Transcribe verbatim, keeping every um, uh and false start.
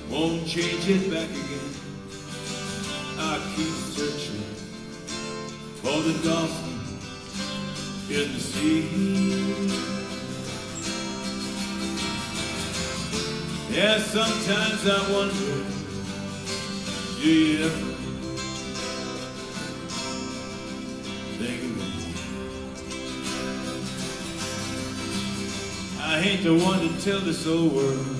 won't change it back again. I keep searching for the dolphin in the sea. Yeah, sometimes I wonder, do you ever think of me? I ain't the one to tell this old world